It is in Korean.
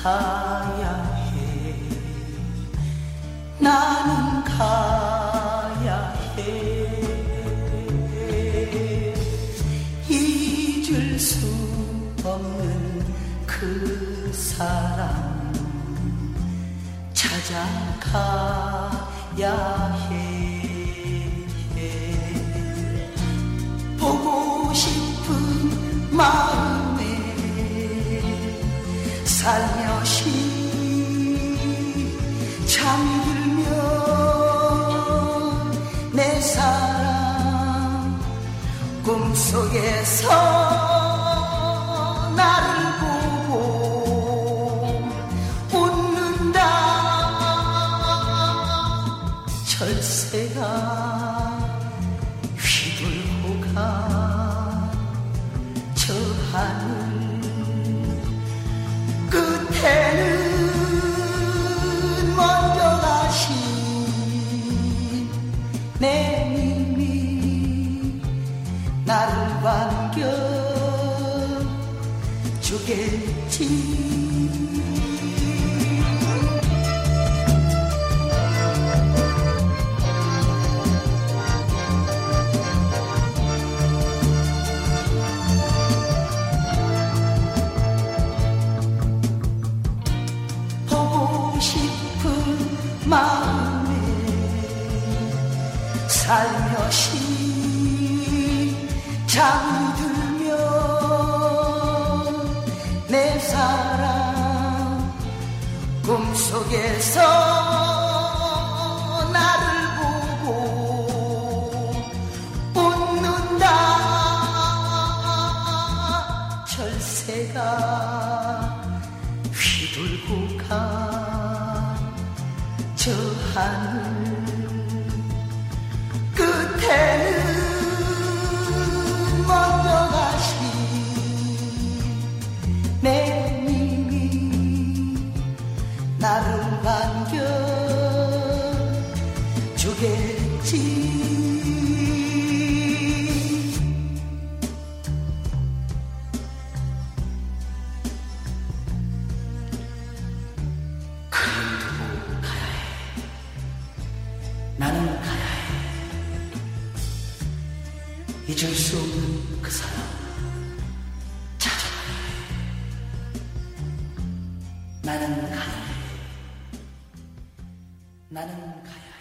가야 해. 나는 가야 해. 잊을 수 없는 그 사람 찾아가야 해. 보고 싶은 마음에 살며시 잠들면 내 사랑 꿈속에서 나를 보고 웃는다. 철새가 휘둘고 가 저 하늘 끝에는 먼저 가신 내 님이 나를 반겨주겠지. 마음에 살며시 잠들면 내 사랑 꿈속에서 나를 보고 웃는다. 철새가 휘둘고 가 저 하늘 끝에는 먼저 가신 내 님이 나를 반겨주겠지. 나는 가야 해. 잊을 수 없는 그 사람 찾아가야 해. 나는 가야 해. 나는 가야 해.